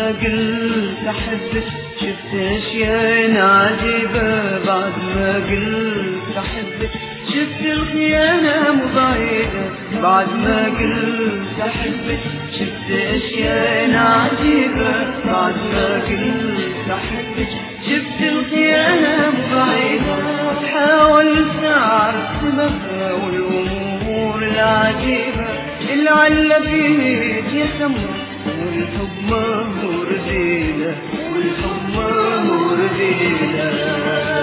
ما قلت أحبك شفت أشياء عجيبة، بعد ما قلت أحبك شفت الخيانة مضايقة، بعد ما قلت أحبك شفت أشياء عجيبة، بعد ما قلت أحبك شفت الخيانة مضايقة. حاولت أعرف سببها والأمور العجيبة اللي علّ فيك يا سمرة، والحب ما هو رذيلة، والحب ما هو رذيلة.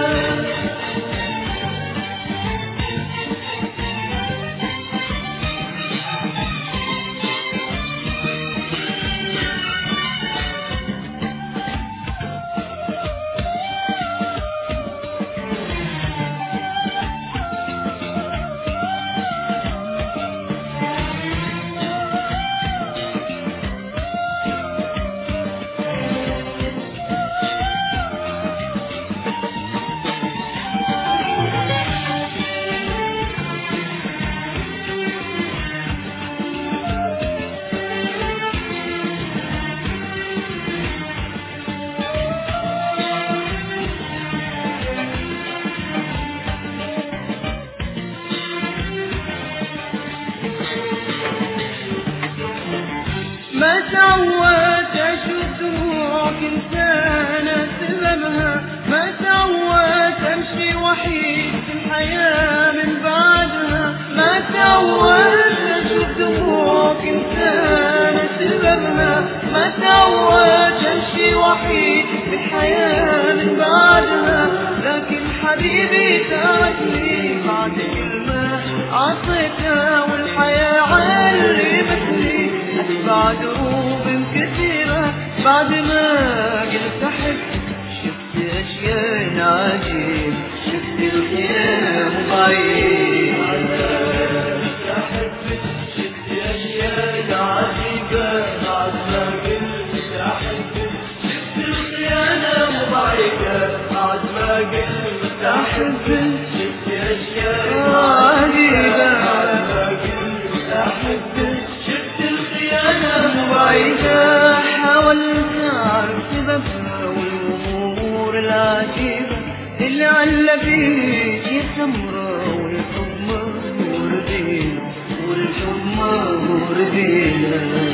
ما تعودت أشوف دموعك إنسانة سببها، ما تعودت أمشي وحيد في الحياة من بعدها، ما تعودت أشوف دموعك إنسانة سببها، ما تعودت أمشي وحيد في الحياة من بعدها. لكن حبيبي تركني بعد كلمة عطيتها، والحياة علمتني أتبع دروب كثيرة. بعد ما قلت أحبك شفت أشياء عجيبة، شفت الخيانة مضايقة. قلت أحبك شفت أشياء عجيبة، بعد ما قلت أحبك شفت الخيانة مضايقة. بعد ما قلت أحبك شفت أشياء عجيبة، بعد ما قلت أحبك شفت الخيانة مضايقة. حاولت أعرف سببها والأمور العجيبة اللي علّ فيك يا سمرة، والحب ما هو رذيلة، والحب ما هو رذيلة.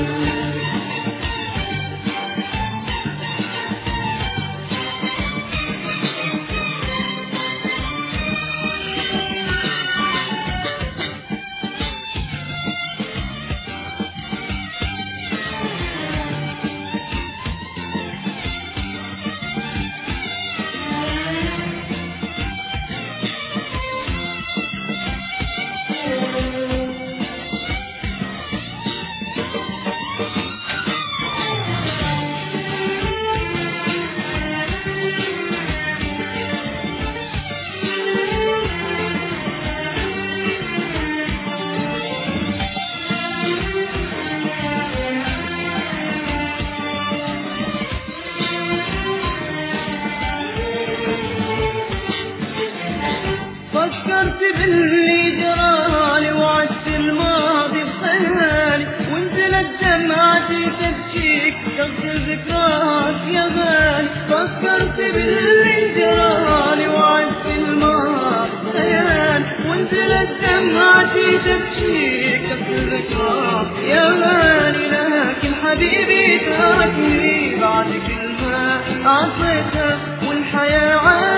فكرت باللي جرالي وعشت الماضي بخيالي، وانزلت دمعتي تبكيك تغسل ذكراك يا غالي. فكرت باللي جرالي وعشت الماضي بخيالي، وانزلت دمعتي تبكيك تغسل ذكراك يا غالي. لكن حبيبي تركني بعد كلمة عطيتها، والحياة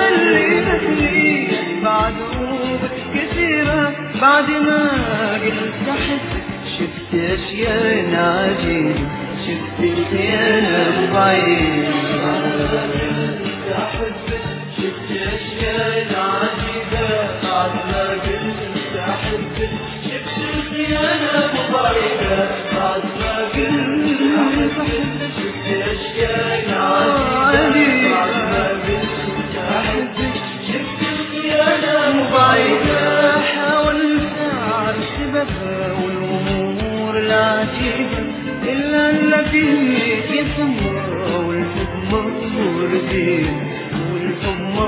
علمتني بعد دروب كثيرة. بعد ما قلت أحبك شفت أشياء عجيبة، شفت الخيانة مضايقة. قلت أحبك شفت أشياء عجيبة، بعد ما قلت أحبك شفت الخيانة مضايقة. بعد ما قلت أحبك شفت أشياء عجيبة، بعد ما قلت أحبك شفت الخيانة مضايقة. حاولت أعرف سببها والأمور العجيبة إلا فيك يا سمرة، والحب ما هو رذيلة، والحب